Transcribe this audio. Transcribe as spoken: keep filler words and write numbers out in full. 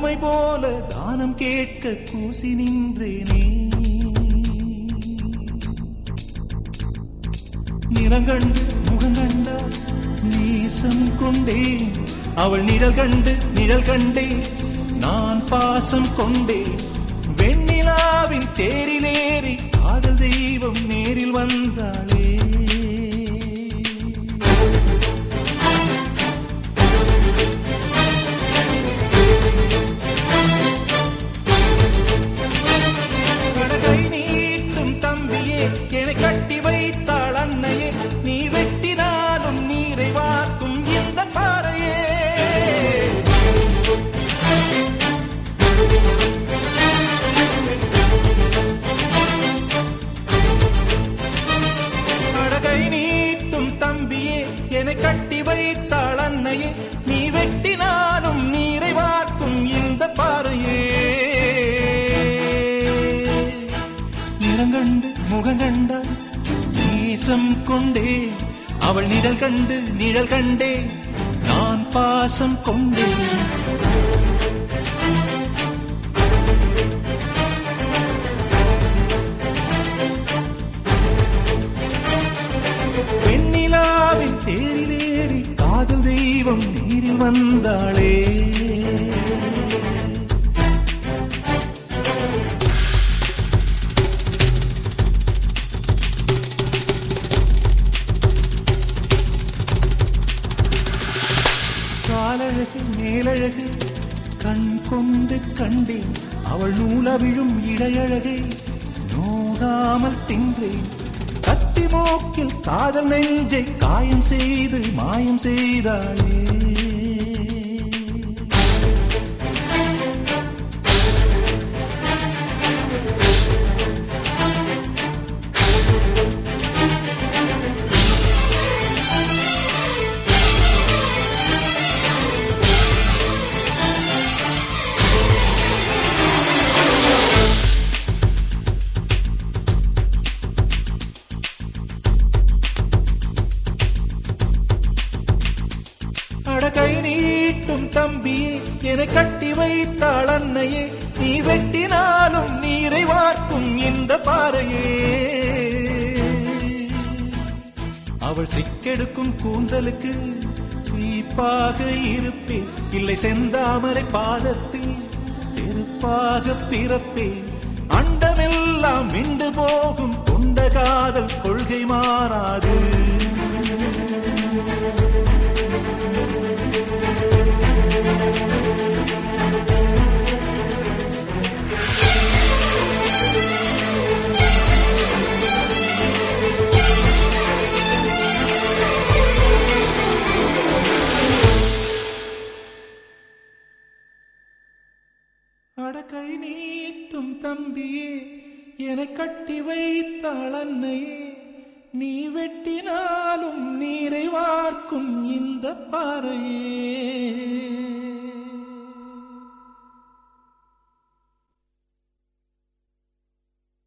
பூவை போல தானம் கேட்க கூசி நின்றேனே. நிறங்கண்டு முகங்கண்டா நேசம் கொண்டேன், அவள் நிழல் கண்டு நிழல் கண்டே நான் பாசம் கொண்டேன். வெண்ணிலாவின் தேரிலேறி காதல் தெய்வம் நேரில் வந்தாளே. கை நீட்டும் தம்பியே என்னை கட்டி வைத்தாள் அன்னையே, நீ வெட்டினாலும் நீரை வார்க்கும் இந்த பாறையே. கை நீட்டும் தம்பியே என்னை கட்டி வைத்தாள் அன்னையே, நீ வெட்டினாலும் நீரை வார்க்கும் இந்த பாறையே. நிறங்கண்டு முகங்கண்டா நேசம் கொண்டே, அவள் நிழல் கண்டு நிழல் கண்டே நான் பாசம் கொண்டேன். வெண்ணிலாவின் தேரிலேறி காதல் தெய்வம் நீரில் வந்தாளே. காலழகு மேலழகு கண் கொண்டு கண்டேன், அவள் நூலவிழும் இடையழகை நோகாமல் தின்றேன். கத்தி மோக்கில் காதல் நெஞ்சை காயம் செய்து மாயம் செய்தாளே. கை நீட்டும் தம்பியே என்னை கட்டி வைத்தாள் அன்னையே, நீ வெட்டினாலும் நீரை வார்க்கும் இந்த பாறையே. அவள் சிக்கெடுக்கும் கூந்தலுக்கு சீப்பாக இருப்பேன், இல்லை செந்தாமரை பாதத்தில் செருப்பாக பிறப்பேன். அண்டமெல்லாம் மிண்டு போகும் கொண்ட காதல் கொள்கை மாறாது. அடக்கை நீட்டும் தம்பியே என்னை கட்டி வைத்தாள் அன்னையே, நீ வெட்டினாலும் நீரை வார்க்கும் இந்த பாறையே.